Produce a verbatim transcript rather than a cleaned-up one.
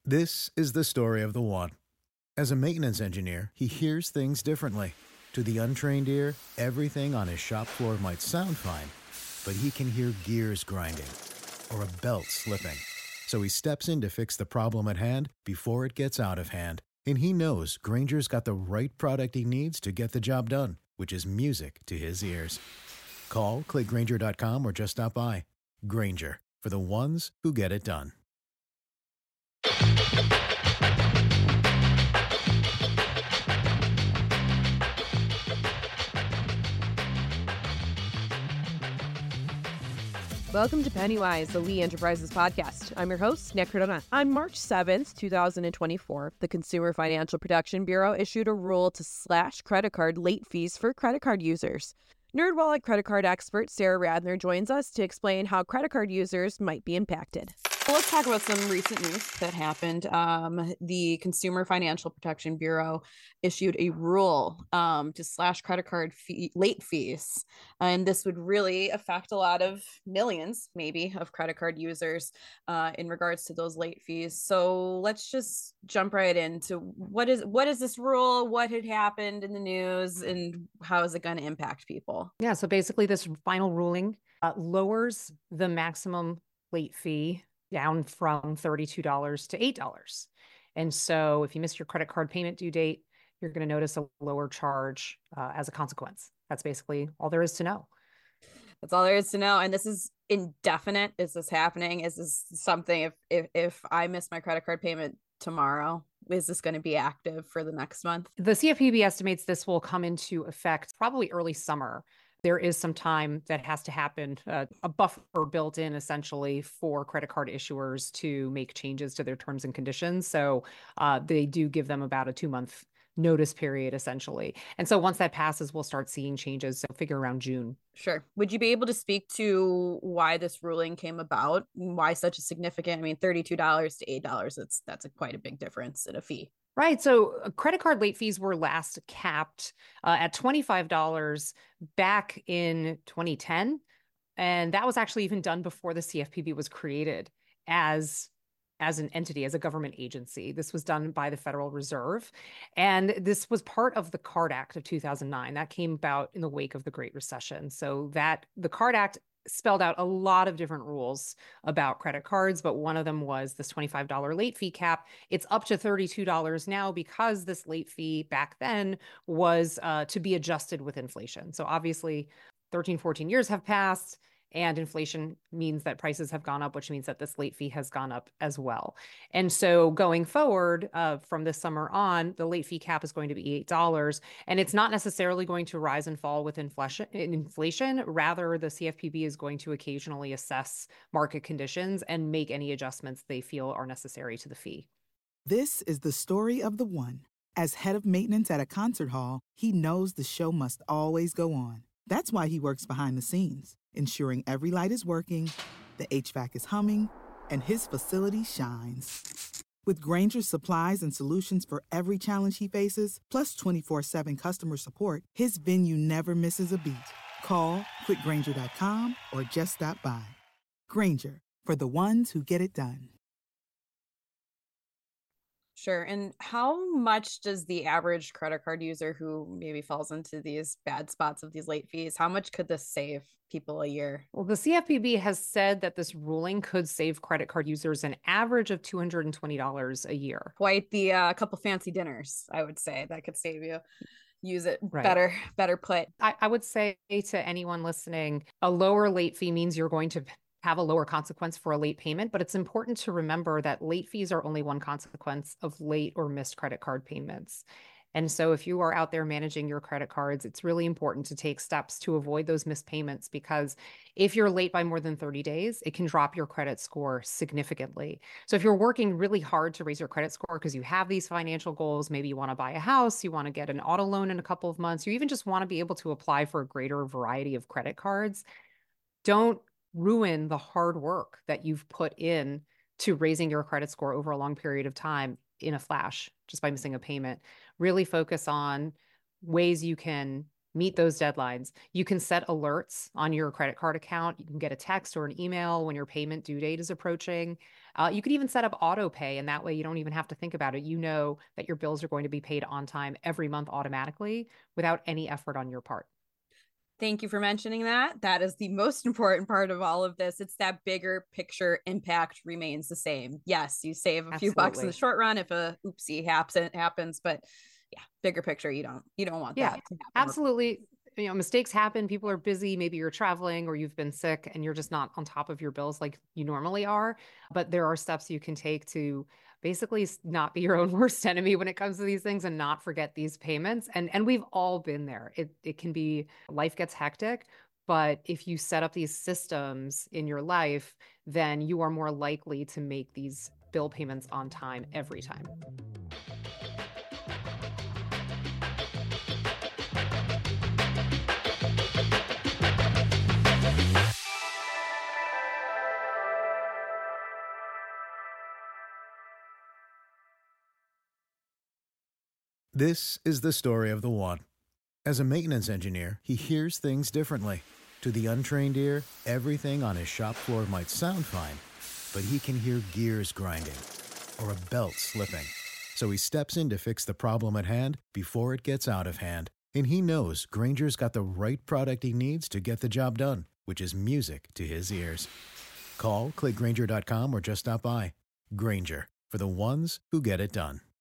This is the story of the one. As a maintenance engineer, he hears things differently. To the untrained ear, everything on his shop floor might sound fine, but he can hear gears grinding or a belt slipping. So he steps in to fix the problem at hand before it gets out of hand. And he knows Grainger's got the right product he needs to get the job done, which is music to his ears. Call, click Grainger dot com, or just stop by. Grainger, for the ones who get it done. Welcome to Pennywise, the Lee Enterprises podcast. I'm your host, Nick Cardona. On March seventh, two thousand twenty-four, the Consumer Financial Protection Bureau issued a rule to slash credit card late fees for credit card users. NerdWallet credit card expert Sarah Radner joins us to explain how credit card users might be impacted. Well, let's talk about some recent news that happened. Um, the Consumer Financial Protection Bureau issued a rule um, to slash credit card fee, late fees. And this would really affect a lot of millions, maybe, of credit card users uh, in regards to those late fees. So let's just jump right into what is what is this rule, what had happened in the news, and how is it going to impact people? Yeah, so basically this final ruling uh, lowers the maximum late fee down from thirty-two dollars to eight dollars. And so if you miss your credit card payment due date, you're going to notice a lower charge uh, as a consequence. That's basically all there is to know. That's all there is to know. And this is indefinite. Is this happening? Is this something, if if, if I miss my credit card payment tomorrow, is this going to be active for the next month? The C F P B estimates this will come into effect probably early summer. There is some time that has to happen, uh, a buffer built in essentially for credit card issuers to make changes to their terms and conditions. So uh, they do give them about a two month notice period essentially. And so once that passes, we'll start seeing changes. So figure around June. Sure. Would you be able to speak to why this ruling came about? Why such a significant, I mean, thirty-two dollars to eight dollars, that's, that's a quite a big difference in a fee. Right. So uh, credit card late fees were last capped uh, at twenty-five dollars back in twenty ten. And that was actually even done before the C F P B was created as, as an entity, as a government agency. This was done by the Federal Reserve. And this was part of the Card Act of two thousand nine. That came about in the wake of the Great Recession. So that the Card Act spelled out a lot of different rules about credit cards, but one of them was this twenty-five dollars late fee cap. It's up to thirty-two dollars now because this late fee back then was uh, to be adjusted with inflation. So obviously thirteen, fourteen years have passed and inflation means that prices have gone up, which means that this late fee has gone up as well. And so going forward uh, from this summer on, the late fee cap is going to be eight dollars. And it's not necessarily going to rise and fall with inflation. Inflation. Rather, the C F P B is going to occasionally assess market conditions and make any adjustments they feel are necessary to the fee. This is the story of the one. As head of maintenance at a concert hall, he knows the show must always go on. That's why he works behind the scenes, ensuring every light is working, the H V A C is humming, and his facility shines. With Grainger's supplies and solutions for every challenge he faces, plus twenty-four seven customer support, his venue never misses a beat. Call quick grainger dot com or just stop by. Grainger, for the ones who get it done. Sure. And how much does the average credit card user who maybe falls into these bad spots of these late fees, how much could this save people a year? Well, the C F P B has said that this ruling could save credit card users an average of two hundred twenty dollars a year. Quite the uh, couple fancy dinners, I would say, that could save you. Use it Right. better, better put. I, I would say to anyone listening, a lower late fee means you're going to have a lower consequence for a late payment, but it's important to remember that late fees are only one consequence of late or missed credit card payments. And so if you are out there managing your credit cards, it's really important to take steps to avoid those missed payments, because if you're late by more than thirty days, it can drop your credit score significantly. So if you're working really hard to raise your credit score because you have these financial goals, maybe you want to buy a house, you want to get an auto loan in a couple of months, you even just want to be able to apply for a greater variety of credit cards, don't ruin the hard work that you've put in to raising your credit score over a long period of time in a flash, just by missing a payment. Really focus on ways you can meet those deadlines. You can set alerts on your credit card account. You can get a text or an email when your payment due date is approaching. Uh, you could even set up auto pay, and that way you don't even have to think about it. You know that your bills are going to be paid on time every month automatically without any effort on your part. Thank you for mentioning that. That is the most important part of all of this. It's that bigger picture impact remains the same. Yes, you save a Absolutely. few bucks in the short run if a oopsie happens, happens, but yeah, bigger picture, you don't you don't want Yeah, that to happen. absolutely. You know, mistakes happen. People are busy. Maybe you're traveling or you've been sick and you're just not on top of your bills like you normally are. But there are steps you can take to basically not be your own worst enemy when it comes to these things and not forget these payments. And and we've all been there. It it can be, life gets hectic, but if you set up these systems in your life, then you are more likely to make these bill payments on time every time. This is the story of the one. As a maintenance engineer, he hears things differently. To the untrained ear, everything on his shop floor might sound fine, but he can hear gears grinding or a belt slipping. So he steps in to fix the problem at hand before it gets out of hand. And he knows Grainger's got the right product he needs to get the job done, which is music to his ears. Call, click Grainger dot com, or just stop by. Grainger, for the ones who get it done.